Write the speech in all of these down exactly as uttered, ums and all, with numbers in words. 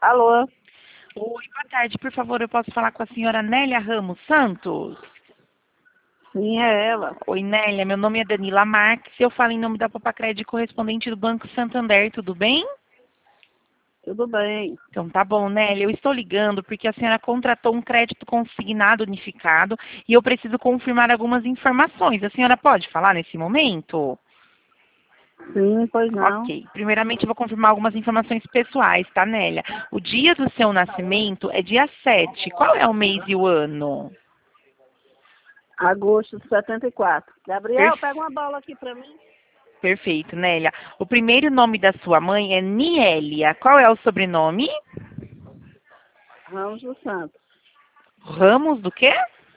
Alô? Oi, boa tarde. Por favor, eu posso falar com a senhora Nélia Ramos Santos? Sim, é ela. Oi, Nélia. Meu nome é Danila Marques. Eu falo em nome da Papacred, correspondente do Banco Santander. Tudo bem? Tudo bem. Então, tá bom, Nélia. Eu estou ligando porque a senhora contratou um crédito consignado unificado e eu preciso confirmar algumas informações. A senhora pode falar nesse momento? Sim, pois não. Ok. Primeiramente, eu vou confirmar algumas informações pessoais, tá, Nélia? O dia do seu nascimento é dia sete. Qual é o mês e o ano? Agosto de setenta e quatro. Gabriel, Per- pega uma bola aqui pra mim. Perfeito, Nélia. O primeiro nome da sua mãe é Nielia. Qual é o sobrenome? Ramos dos Santos. Ramos do quê?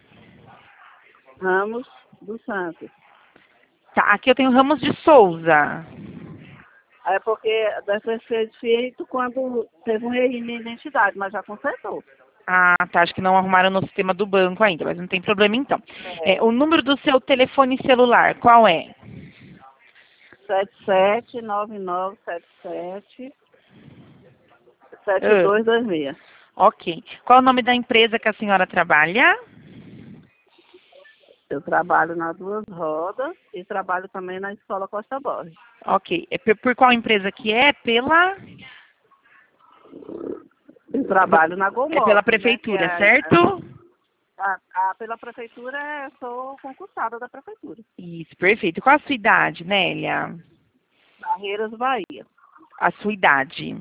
Ramos dos Santos. Tá, aqui eu tenho Ramos de Souza. É porque deve ter sido feito quando teve um erro na identidade, mas já consertou. Ah, tá. Acho que não arrumaram no sistema do banco ainda, mas não tem problema então. É. É, o número do seu telefone celular, qual é? sete sete nove nove sete sete sete Ah, dois dois seis. ok. Qual é o nome da empresa que a senhora trabalha? Eu trabalho nas duas rodas e trabalho também na Escola Costa Borges. Ok. É por, por qual empresa que é? Pela... Eu trabalho na É pela Gomotos, né? Que prefeitura, é, certo? a, a, pela prefeitura, eu sou concursada da prefeitura. Isso, perfeito. Qual a sua idade, Nélia? Barreiras, Bahia. A sua idade.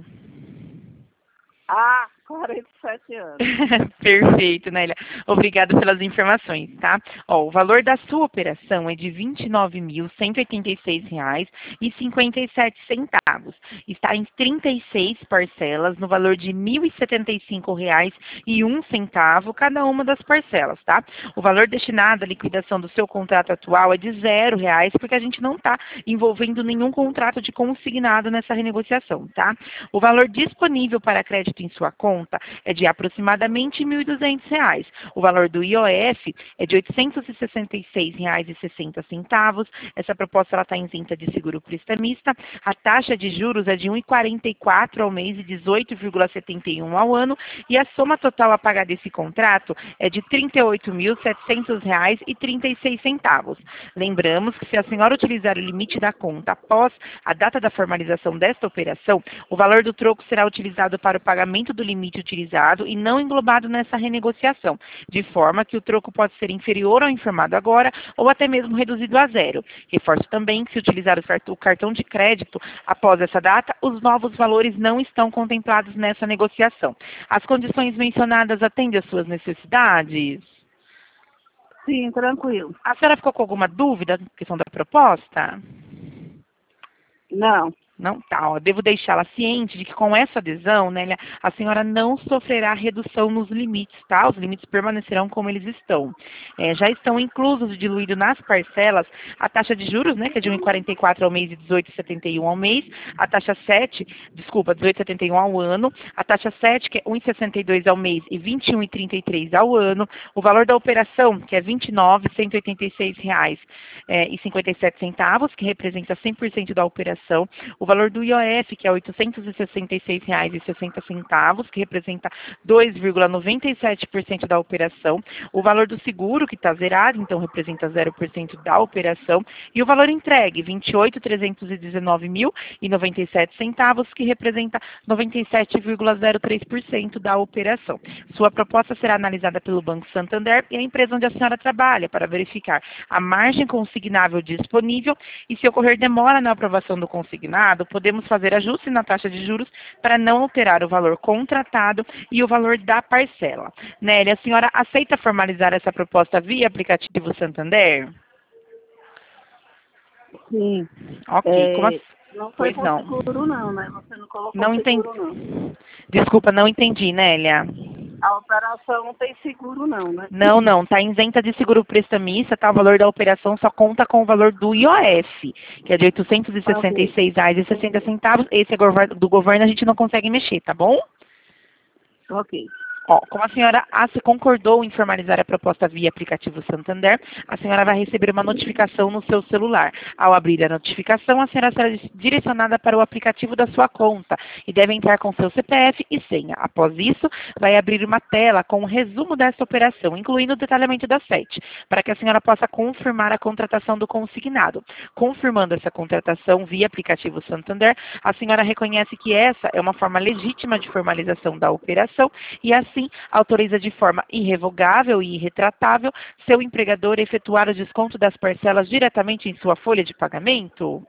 Ah, quarenta e sete anos. Perfeito, Nélia. Obrigada pelas informações, tá? Ó, o valor da sua operação é de vinte e nove mil cento e oitenta e seis reais e cinquenta e sete centavos. Está em trinta e seis parcelas no valor de mil e setenta e cinco reais e um centavo cada uma das parcelas, tá? O valor destinado à liquidação do seu contrato atual é de zero reais, porque a gente não está envolvendo nenhum contrato de consignado nessa renegociação, tá? O valor disponível para crédito em sua conta é de aproximadamente mil e duzentos reais. O valor do I O F é de oitocentos e sessenta e seis reais e sessenta centavos. Essa proposta está isenta de seguro prestamista. A taxa de juros é de um vírgula quarenta e quatro ao mês e dezoito vírgula setenta e um ao ano. E a soma total a pagar desse contrato é de trinta e oito mil setecentos reais e trinta e seis centavos. Lembramos que se a senhora utilizar o limite da conta após a data da formalização desta operação, o valor do troco será utilizado para o pagamento do limite utilizado e não englobado nessa renegociação, de forma que o troco pode ser inferior ao informado agora ou até mesmo reduzido a zero. Reforço também que se utilizar o cartão de crédito após essa data, os novos valores não estão contemplados nessa negociação. As condições mencionadas atendem às suas necessidades? Sim, tranquilo. A senhora ficou com alguma dúvida na questão da proposta? Não. Não, tá, ó, devo deixá-la ciente de que com essa adesão, Nélia, a senhora não sofrerá redução nos limites, tá? Os limites permanecerão como eles estão. É, já estão inclusos e diluídos nas parcelas a taxa de juros, né, que é de um vírgula quarenta e quatro ao mês e dezoito vírgula setenta e um ao mês, a taxa sete, desculpa, dezoito vírgula setenta e um ao ano, a taxa sete, que é um vírgula sessenta e dois ao mês e vinte e um vírgula trinta e três ao ano, o valor da operação, que é vinte e nove mil cento e oitenta e seis reais é, e cinquenta e sete centavos, que representa cem por cento da operação, o valor do I O F, que é oitocentos e sessenta e seis reais e sessenta centavos, que representa dois vírgula noventa e sete por cento da operação, o valor do seguro, que está zerado, então representa zero por cento da operação, e o valor entregue, vinte e oito milhões trezentos e dezenove mil e noventa e sete centavos, que representa noventa e sete vírgula zero três por cento da operação. Sua proposta será analisada pelo Banco Santander e a empresa onde a senhora trabalha para verificar a margem consignável disponível e, se ocorrer demora na aprovação do consignado, podemos fazer ajuste na taxa de juros para não alterar o valor contratado e o valor da parcela. Nélia, a senhora aceita formalizar essa proposta via aplicativo Santander? Sim. Ok, como É, assim? não foi Pois com não. seguro, não, né? Você não colocou Não entendi. seguro, não. Desculpa, não entendi, Nélia. A operação não tem seguro, não, né? Não, não, está isenta de seguro prestamista, tá? O valor da operação só conta com o valor do I O F, que é de oitocentos e sessenta e seis reais e sessenta centavos. Esse é do governo, a gente não consegue mexer, tá bom? Ok. Ó, como a senhora a- se concordou em formalizar a proposta via aplicativo Santander, a senhora vai receber uma notificação no seu celular. Ao abrir a notificação, a senhora será direcionada para o aplicativo da sua conta e deve entrar com seu C P F e senha. Após isso, vai abrir uma tela com um resumo dessa operação, incluindo o detalhamento da S E T, para que a senhora possa confirmar a contratação do consignado. Confirmando essa contratação via aplicativo Santander, a senhora reconhece que essa é uma forma legítima de formalização da operação e assim autoriza de forma irrevogável e irretratável seu empregador a efetuar o desconto das parcelas diretamente em sua folha de pagamento?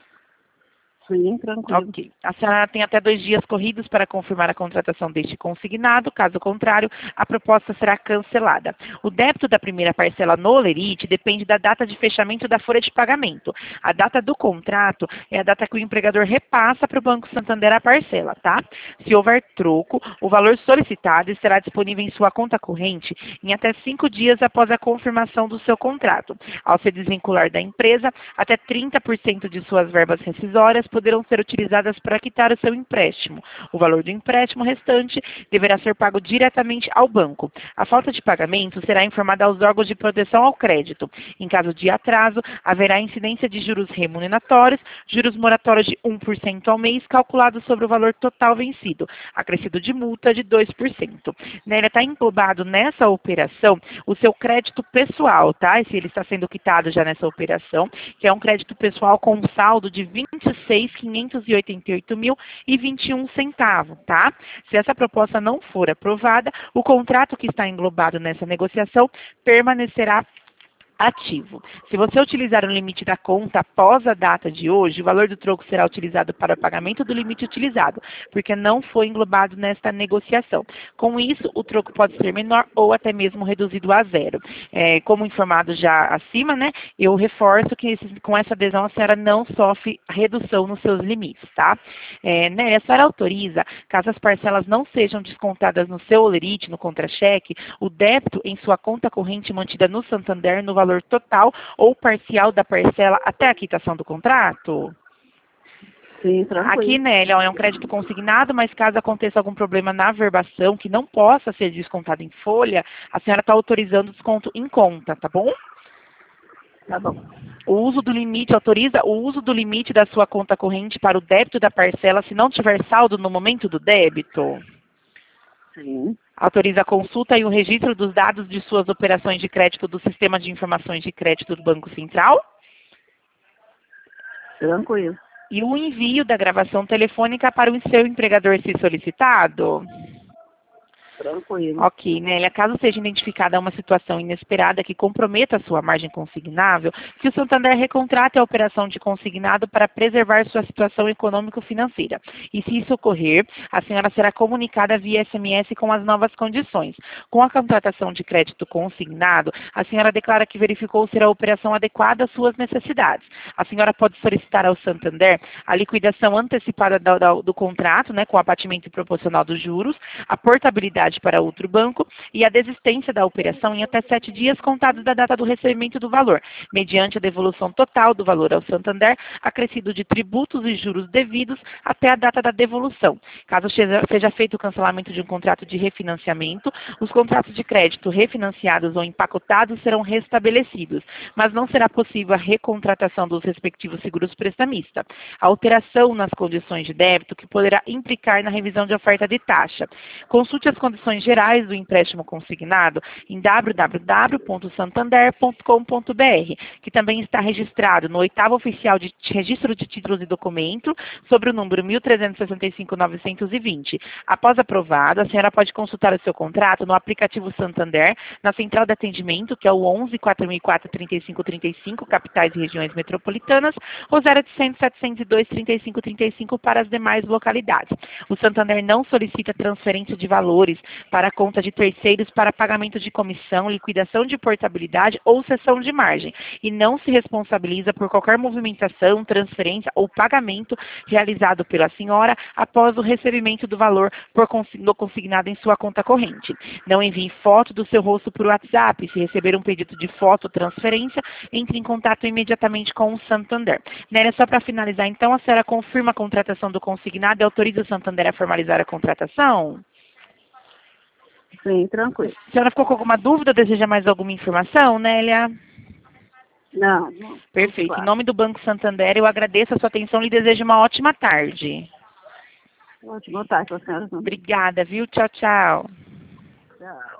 Sim, tranquilo. Ok. A senhora tem até dois dias corridos para confirmar a contratação deste consignado. Caso contrário, a proposta será cancelada. O débito da primeira parcela no Olerite depende da data de fechamento da folha de pagamento. A data do contrato é a data que o empregador repassa para o Banco Santander a parcela, tá? Se houver troco, o valor solicitado estará disponível em sua conta corrente em até cinco dias após a confirmação do seu contrato. Ao se desvincular da empresa, até trinta por cento de suas verbas rescisórias poderão ser utilizadas para quitar o seu empréstimo. O valor do empréstimo restante deverá ser pago diretamente ao banco. A falta de pagamento será informada aos órgãos de proteção ao crédito. Em caso de atraso, haverá incidência de juros remuneratórios, juros moratórios de um por cento ao mês, calculados sobre o valor total vencido, acrescido de multa de dois por cento. Né, está englobado nessa operação o seu crédito pessoal, tá? Se ele está sendo quitado já nessa operação, que é um crédito pessoal com um saldo de vinte e seis mil quinhentos e oitenta e oito reais e vinte e um centavos, tá? Se essa proposta não for aprovada, o contrato que está englobado nessa negociação permanecerá ativo. Se você utilizar o limite da conta após a data de hoje, o valor do troco será utilizado para o pagamento do limite utilizado, porque não foi englobado nesta negociação. Com isso, o troco pode ser menor ou até mesmo reduzido a zero. É, como informado já acima, né, eu reforço que esses, com essa adesão a senhora não sofre redução nos seus limites, tá? É, né, a senhora autoriza, caso as parcelas não sejam descontadas no seu Olerite, no contra-cheque, o débito em sua conta corrente mantida no Santander no valor total ou parcial da parcela até a quitação do contrato? Sim, tranquilo. Aqui, né, ele é um crédito consignado, mas caso aconteça algum problema na verbação que não possa ser descontado em folha, a senhora está autorizando desconto em conta, tá bom? Tá bom. O uso do limite, autoriza o uso do limite da sua conta corrente para o débito da parcela se não tiver saldo no momento do débito? Sim. Autoriza a consulta e o registro dos dados de suas operações de crédito do Sistema de Informações de Crédito do Banco Central? Tranquilo. E o envio da gravação telefônica para o seu empregador se solicitado? Tranquilo. Ok, Nélia, caso seja identificada uma situação inesperada que comprometa a sua margem consignável, que o Santander recontrate a operação de consignado para preservar sua situação econômico-financeira. E se isso ocorrer, a senhora será comunicada via S M S com as novas condições. Com a contratação de crédito consignado, a senhora declara que verificou ser a operação adequada às suas necessidades. A senhora pode solicitar ao Santander a liquidação antecipada do, do, do contrato, né, com abatimento proporcional dos juros, a portabilidade para outro banco e a desistência da operação em até sete dias contados da data do recebimento do valor, mediante a devolução total do valor ao Santander, acrescido de tributos e juros devidos até a data da devolução. Caso seja feito o cancelamento de um contrato de refinanciamento, os contratos de crédito refinanciados ou empacotados serão restabelecidos, mas não será possível a recontratação dos respectivos seguros prestamistas. A alteração nas condições de débito que poderá implicar na revisão de oferta de taxa. Consulte as condições gerais do empréstimo consignado em w w w ponto santander ponto com ponto b r, que também está registrado no oitavo oficial de registro de títulos e documentos, sobre o número mil trezentos e sessenta e cinco ponto novecentos e vinte. Após aprovado, a senhora pode consultar o seu contrato no aplicativo Santander, na central de atendimento, que é o onze, quatro mil e quatro, trinta e cinco trinta e cinco, capitais e regiões metropolitanas, ou zero oitocentos, setecentos e dois, trinta e cinco trinta e cinco para as demais localidades. O Santander não solicita transferência de valores para a conta de terceiros para pagamento de comissão, liquidação de portabilidade ou cessão de margem, e não se responsabiliza por qualquer movimentação, transferência ou pagamento realizado pela senhora após o recebimento do valor por consigno consignado em sua conta corrente. Não envie foto do seu rosto por WhatsApp. Se receber um pedido de foto ou transferência, entre em contato imediatamente com o Santander. Nélia, só para finalizar, então, a senhora confirma a contratação do consignado e autoriza o Santander a formalizar a contratação? Sim, tranquilo. A senhora ficou com alguma dúvida? Deseja mais alguma informação, Nélia? Não, não. Perfeito. Claro. Em nome do Banco Santander, eu agradeço a sua atenção e lhe desejo uma ótima tarde. Ótimo, boa tarde para a senhora também. Obrigada, viu? Tchau, tchau. Tchau.